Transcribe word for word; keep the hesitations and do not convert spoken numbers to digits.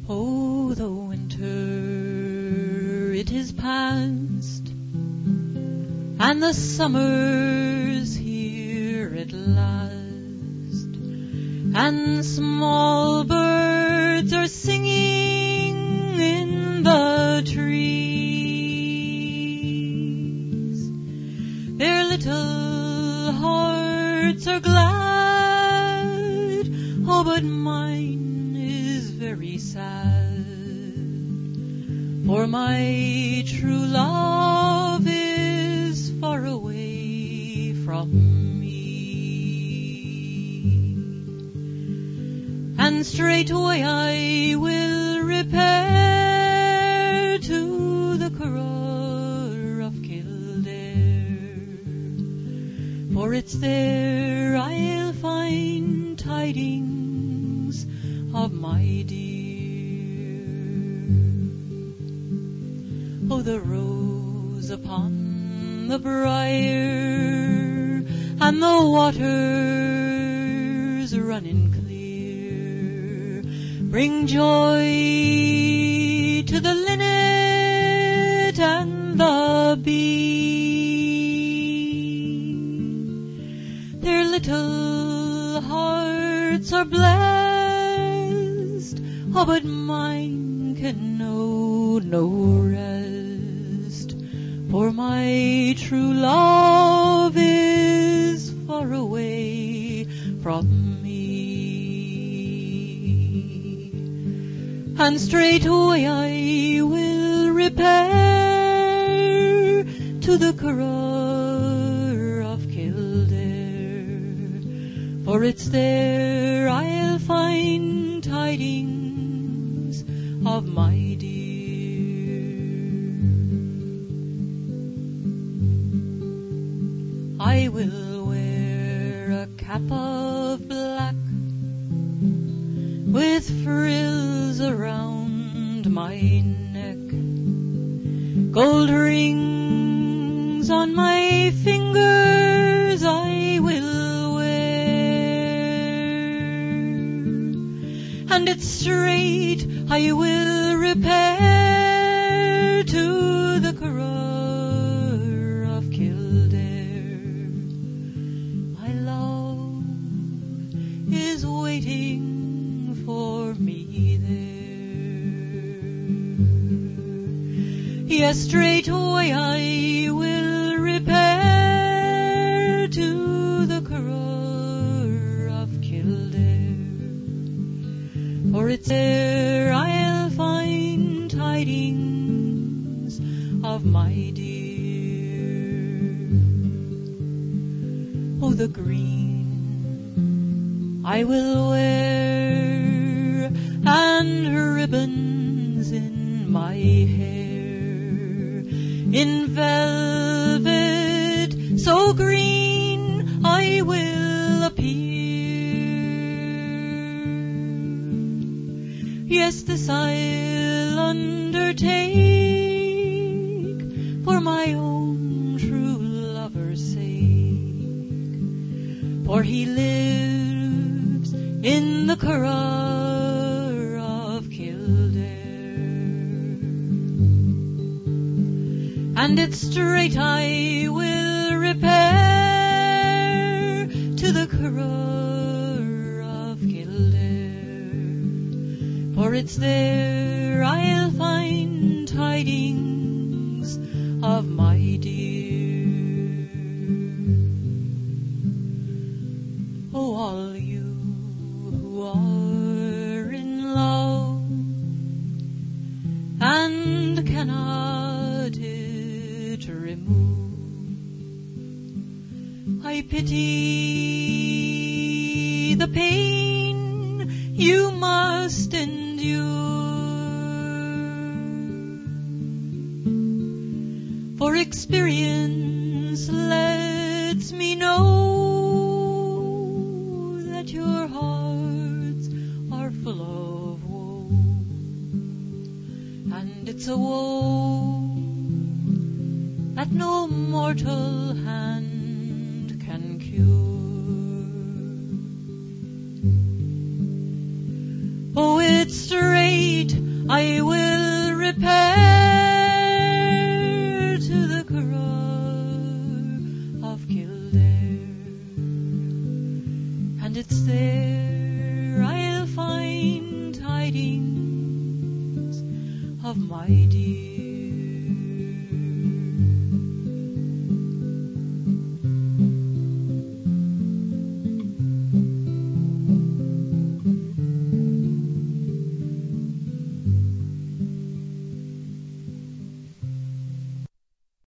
Oh, the winter, it is past, and the summer's here at last, and small birds are singing in the trees. Their little hearts are glad, oh, but mine is very sad, for my true love is far away from me. And straightway I will repair to the Curragh of Kildare, for it's there I'll find tidings of my dear. Oh, the rose upon the briar, and the waters running clear, bring joy to the linnet and the bee. Their little hearts are blessed, oh, but mine can know no rest, for my true love is far away from me. And straightway I will repair to the Curragh of Kildare, for it's there I'll find tidings of my dear. I will wear a cap of black with frills around my neck, gold rings on my fingers I will wear, and it's straight I will repair to the Curragh of Kildare. My love is waiting for me there. Yes, straightway I will repair to the Curragh of Kildare, for it's there I'll find tidings of my dear. Oh, the green I will wear, and ribbons in my hair, in velvet so green I will appear. Yes, this I'll undertake for my own true lover's sake, for he lives in the Curragh of Kildare, and it's straight I will repair to the Curragh of Kildare, for it's there I'll find tidings of my dear. Oh, all you who are in love and cannot it remove, I pity the pain you must endure, for experience lets me know that your hearts are full of woe, and it's a woe that no mortal hand can cure. Oh, it's straight I will repair to the Curragh of Kildare, and it's there I'll find tidings of my dear.